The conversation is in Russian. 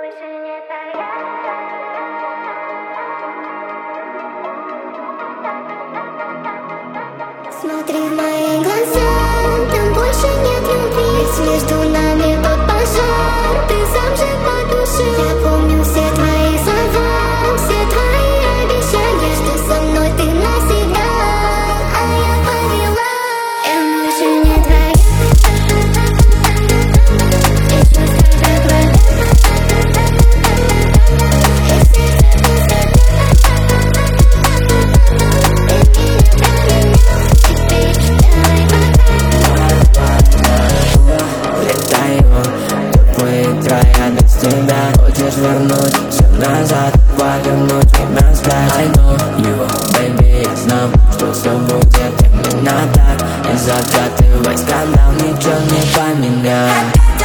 Смотри в мои глаза, там больше нет любви. Ведь между нами тот пожар, ты сам же по душе. Я помню все твои слова, все твои обещания, что со мной ты навсегда. А я поняла, я больше не твоя. И чувства как вода, и сердце пустота. Тебя хочешь вернуть все назад, повернуть время вспять. I know you, baby, я знал, что все будет именно так. И закатывать скандал ничего не поменяет.